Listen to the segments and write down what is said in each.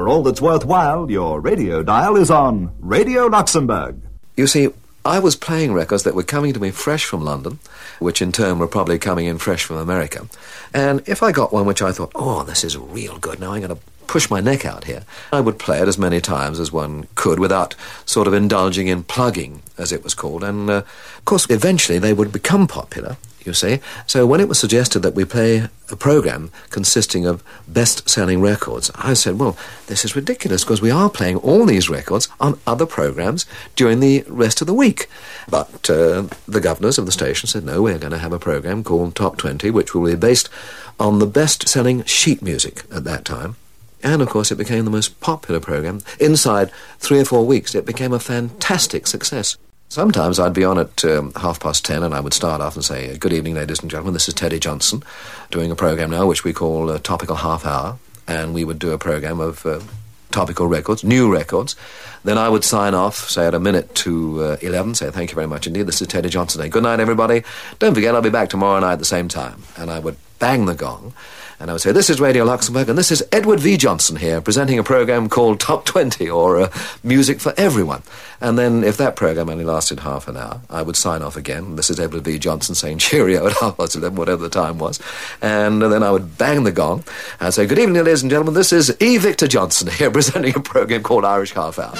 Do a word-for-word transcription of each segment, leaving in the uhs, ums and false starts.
all that's worthwhile, your radio dial is on Radio Luxembourg. You see, I was playing records that were coming to me fresh from London, which in turn were probably coming in fresh from America. And if I got one which I thought, oh, this is real good, now I'm going to push my neck out here, I would play it as many times as one could without sort of indulging in plugging, as it was called. And, uh, of course, eventually they would become popular, you see. So when it was suggested that we play a program consisting of best-selling records, I said, well, this is ridiculous, because we are playing all these records on other programs during the rest of the week. But uh, the governors of the station said, no, we're going to have a program called Top twenty, which will be based on the best-selling sheet music at that time. And, of course, it became the most popular program. Inside three or four weeks, it became a fantastic success. Sometimes I'd be on at um, half past ten, and I would start off and say, good evening, ladies and gentlemen, this is Teddy Johnson, doing a program now which we call uh, Topical Half Hour, and we would do a program of uh, topical records, new records. Then I would sign off, say at a minute to uh, eleven, say thank you very much indeed, this is Teddy Johnson. Good night, everybody. Don't forget, I'll be back tomorrow night at the same time. And I would bang the gong, and I would say, this is Radio Luxembourg, and this is Edward V. Johnson here, presenting a program called Top twenty, or uh, Music for Everyone. And then, if that program only lasted half an hour, I would sign off again. This is Edward V. Johnson saying cheerio at half past eleven, whatever the time was. And then I would bang the gong and say, good evening, ladies and gentlemen, this is E. Victor Johnson here, presenting a program called Irish Half Hour.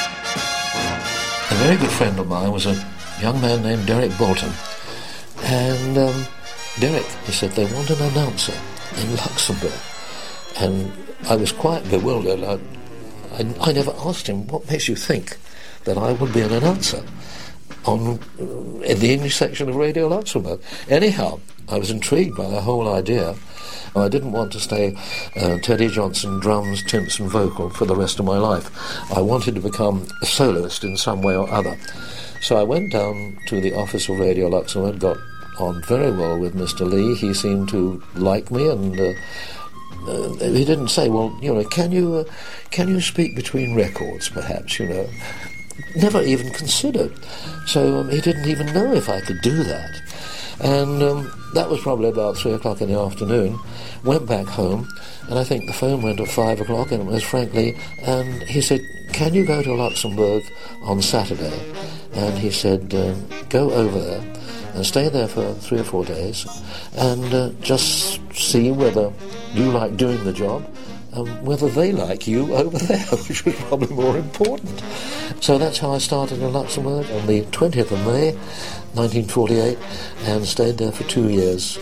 A very good friend of mine was a young man named Derek Bolton. And um, Derek, he said, they want an announcer in Luxembourg. And I was quite bewildered. I, I, I never asked him, what makes you think that I would be an announcer on uh, in the English section of Radio Luxembourg? Anyhow, I was intrigued by the whole idea. I didn't want to stay uh, Teddy Johnson, drums, timps and vocal for the rest of my life. I wanted to become a soloist in some way or other. So I went down to the office of Radio Luxembourg, got on very well with Mister Lee. He seemed to like me, and uh, uh, he didn't say, well, you know, can you uh, can you speak between records, perhaps, you know. Never even considered. So um, he didn't even know if I could do that. And um, that was probably about three o'clock in the afternoon. Went back home, and I think the phone went at five o'clock, and it was Frank Lee, and he said, can you go to Luxembourg on Saturday? And he said, um, go over there and stay there for three or four days and uh, just see whether you like doing the job and whether they like you over there, which was probably more important. So that's how I started in Luxembourg on the twentieth of May, nineteen forty-eight, and stayed there for two years.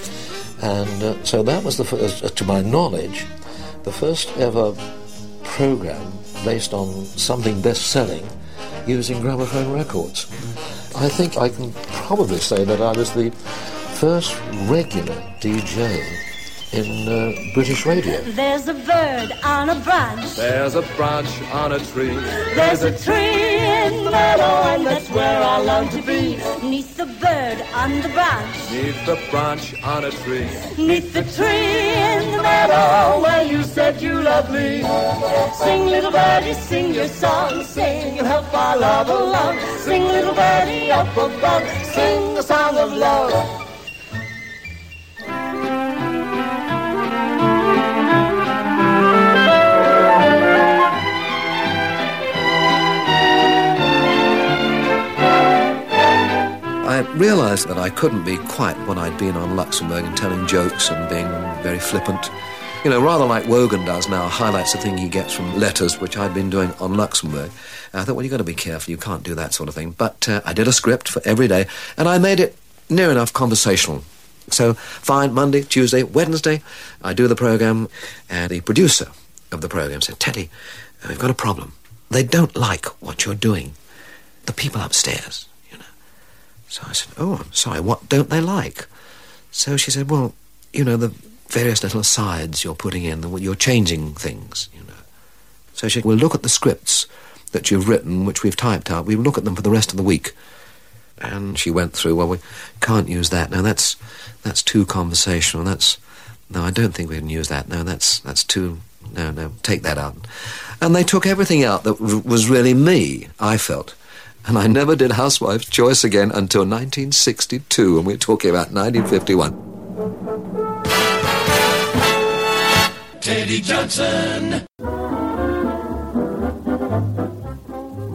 And uh, so that was, the first, uh, to my knowledge, the first ever program based on something best-selling using gramophone records. I think I can probably say that I was the first regular D J in uh, British radio. There's a bird on a branch. There's a branch on a tree. There's a tree in the meadow, and that's where I long to be. Neath the bird on the branch. Neath the branch on a tree. Neath the tree in the meadow, where you said you loved me. Sing, little birdie, sing your song. Sing and help our love along. Sing, little birdie, up above. Sing the song of love. I realised that I couldn't be quite what I'd been on Luxembourg and telling jokes and being very flippant. You know, rather like Wogan does now, highlights the thing he gets from letters, which I'd been doing on Luxembourg. And I thought, well, you've got to be careful, you can't do that sort of thing. But uh, I did a script for every day, and I made it near enough conversational. So, fine, Monday, Tuesday, Wednesday, I do the programme, and the producer of the programme said, Teddy, we've got a problem. They don't like what you're doing. The people upstairs. So I said, oh, I'm sorry, what don't they like? So she said, well, you know, the various little asides you're putting in, the, you're changing things, you know. So she said, we'll look at the scripts that you've written, which we've typed out, we'll look at them for the rest of the week. And she went through, well, we can't use that. No, that's that's too conversational. That's, no, I don't think we can use that. No, that's that's too, no, no, take that out. And they took everything out that r- was really me, I felt. And I never did Housewife's Choice again until nineteen sixty-two, and we're talking about nineteen fifty-one. Teddy Johnson.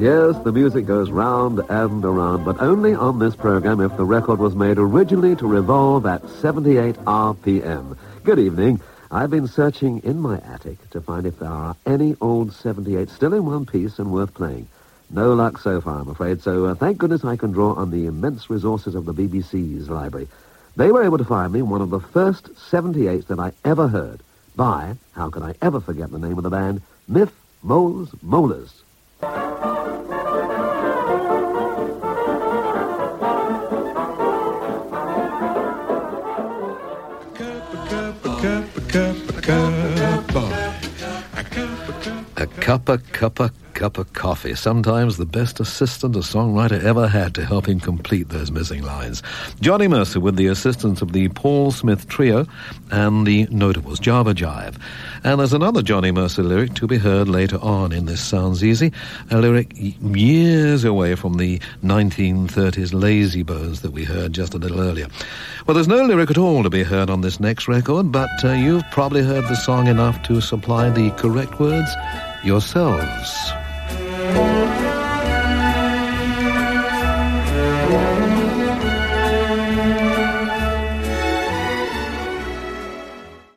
Yes, the music goes round and around, but only on this program if the record was made originally to revolve at seventy-eight R P M. Good evening. I've been searching in my attic to find if there are any old seventy-eights still in one piece and worth playing. No luck so far, I'm afraid, so uh, thank goodness I can draw on the immense resources of the B B C's library. They were able to find me one of the first seventy-eights that I ever heard by, how can I ever forget the name of the band, Miff Moles Molars. A cuppa, cuppa, cup of coffee. Sometimes the best assistant a songwriter ever had to help him complete those missing lines. Johnny Mercer with the assistance of the Paul Smith Trio, and the notables Java Jive. And there's another Johnny Mercer lyric to be heard later on in This Sounds Easy, a lyric years away from the nineteen thirties Lazy Bones that we heard just a little earlier. Well, there's no lyric at all to be heard on this next record, but uh, you've probably heard the song enough to supply the correct words yourselves.